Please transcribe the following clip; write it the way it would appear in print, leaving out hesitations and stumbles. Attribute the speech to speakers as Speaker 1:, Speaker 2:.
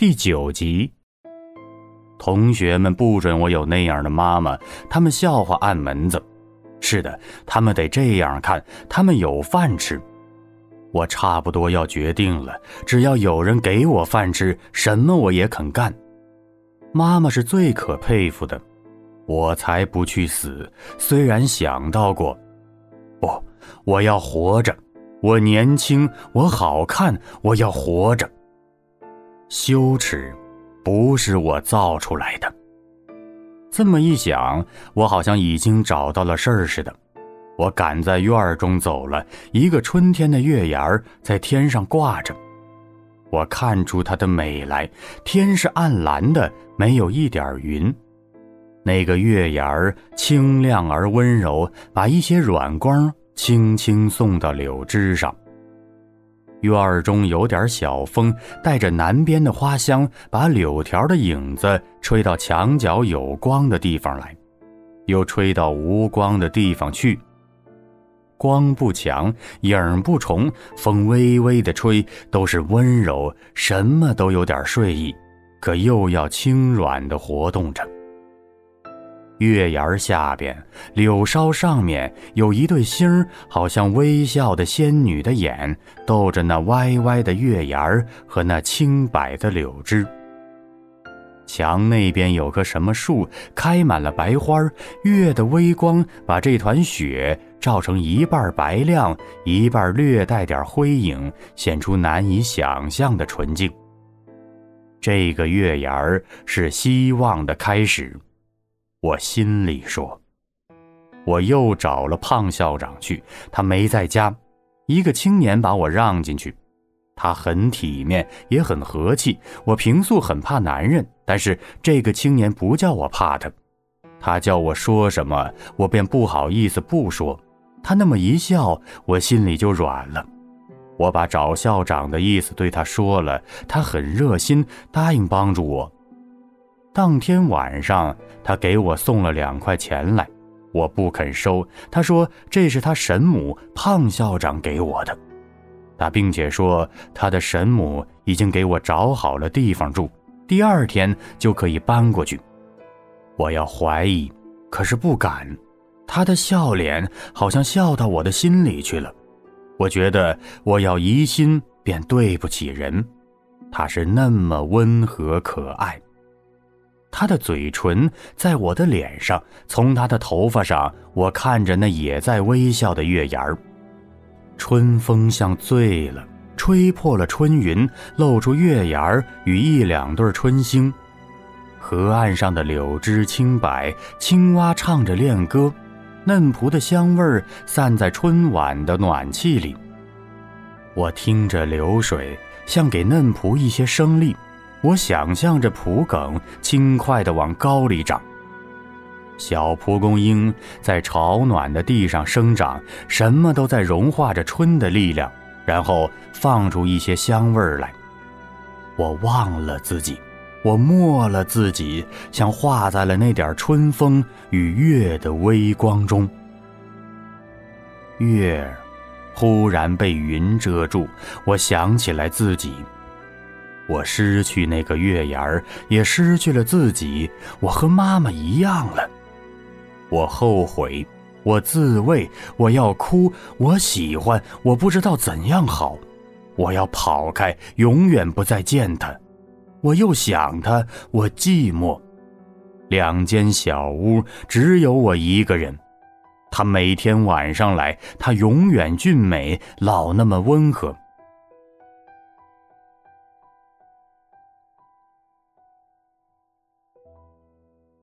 Speaker 1: 第9集。同学们不准我有那样的妈妈，他们笑话暗门子。是的，他们得这样看，他们有饭吃。我差不多要决定了，只要有人给我饭吃，什么我也肯干。妈妈是最可佩服的，我才不去死，虽然想到过。不，我要活着，我年轻，我好看，我要活着。羞耻不是我造出来的。这么一想，我好像已经找到了事儿似的。我赶在院中走了，一个春天的月牙在天上挂着。我看出它的美来，天是暗蓝的，没有一点云。那个月牙清亮而温柔，把一些软光轻轻送到柳枝上。院中有点小风，带着南边的花香，把柳条的影子吹到墙角有光的地方来，又吹到无光的地方去。光不强，影不重，风微微的吹，都是温柔，什么都有点睡意，可又要轻软地活动着。月牙下边，柳梢上面有一对星，好像微笑的仙女的眼，逗着那歪歪的月牙和那清白的柳枝。墙那边有棵什么树，开满了白花，月的微光把这团雪照成一半白亮，一半略带点灰影，显出难以想象的纯净。这个月牙是希望的开始，我心里说。我又找了胖校长去，他没在家，一个青年把我让进去。他很体面，也很和气。我平素很怕男人，但是这个青年不叫我怕他。他叫我说什么，我便不好意思不说。他那么一笑，我心里就软了。我把找校长的意思对他说了，他很热心，答应帮助我。当天晚上，他给我送了2块钱来，我不肯收。他说这是他神母胖校长给我的。他并且说他的神母已经给我找好了地方住，第2天就可以搬过去。我要怀疑，可是不敢。他的笑脸好像笑到我的心里去了。我觉得我要疑心便对不起人，他是那么温和可爱。他的嘴唇在我的脸上，从他的头发上，我看着那也在微笑的月牙。春风像醉了，吹破了春云，露出月牙与1、2对春星。河岸上的柳枝清白，青蛙唱着恋歌，嫩蒲的香味散在春晚的暖气里。我听着流水，像给嫩蒲一些生力。我想象着蒲梗轻快地往高里长。小蒲公英在潮暖的地上生长，什么都在融化着春的力量，然后放出一些香味来。我忘了自己，我没了自己，像化在了那点春风与月的微光中。月忽然被云遮住，我想起来自己。我失去那个月牙，也失去了自己，我和妈妈一样了。我后悔，我自慰，我要哭，我喜欢，我不知道怎样好。我要跑开，永远不再见他。我又想他，我寂寞。2间小屋，只有我一个人。他每天晚上来，他永远俊美，老那么温和。